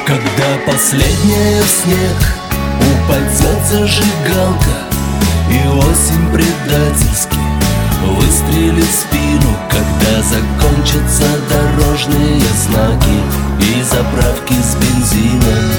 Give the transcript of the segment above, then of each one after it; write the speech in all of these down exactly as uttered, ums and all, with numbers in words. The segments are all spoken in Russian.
Когда последняя в снег упадет зажигалка, и осень предательски выстрелит в спину, когда закончатся дорожные знаки и заправки с бензином.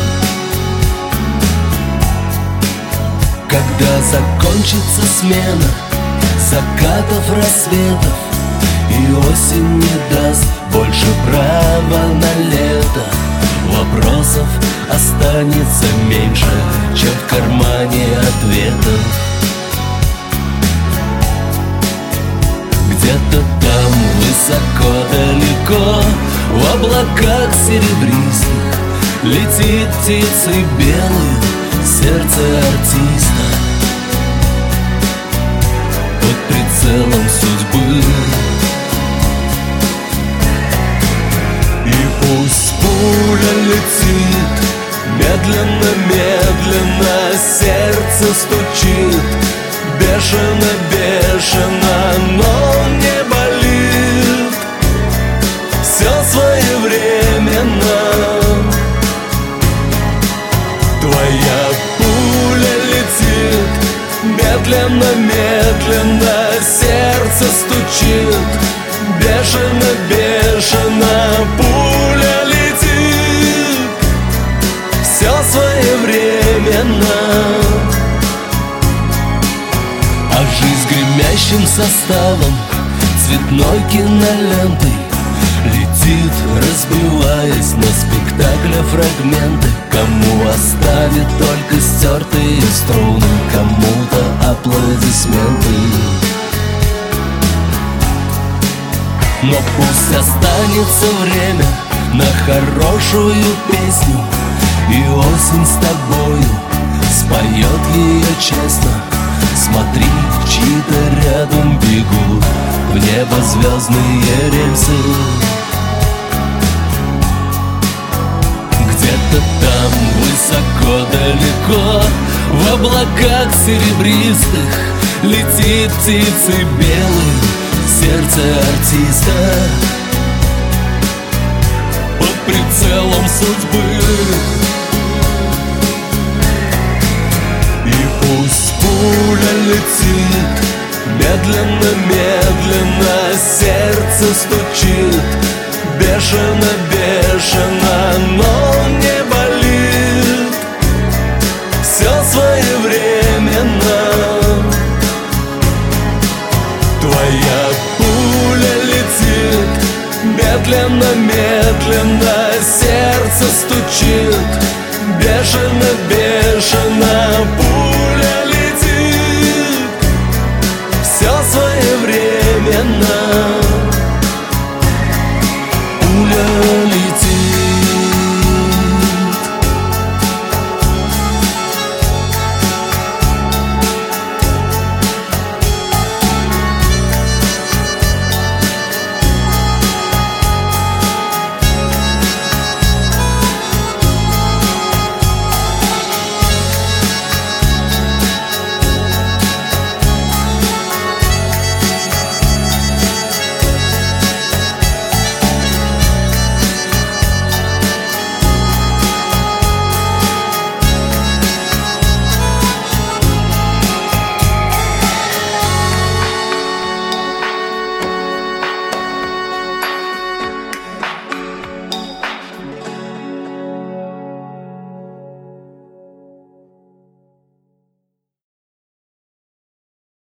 Когда закончится смена закатов, рассветов, и осень не даст больше права на лето, вопросов останется меньше, чем в кармане ответов. Где-то там, высоко, далеко, в облаках серебристых летит птицей белой сердце артиста. Под прицелом судьбы. И пусть пуля летит медленно, медленно, сердце стучит бешено, бешено, но не болит. Все своевременно. Твоя пуля летит медленно, медленно, сердце стучит бешено, бешено, пуля летит. Все своевременно. А жизнь гремящим составом цветной кинолентой летит, разбиваясь на спектакля фрагменты. Кому оставит только стертые струны, кому-то аплодисменты. Но пусть останется время на хорошую песню, и осень с тобою споет ее честно. Смотри, чьи-то рядом бегут в небо звездные рельсы. Где-то там, высоко, далеко, в облаках серебристых летит птицей белой сердце артиста. Под прицелом судьбы. И пусть пуля летит медленно, медленно, сердце стучит бешено, бешено, но не болит. Все своевременно. Твоя пуля летит медленно, медленно, сердце стучит бешено, бешено.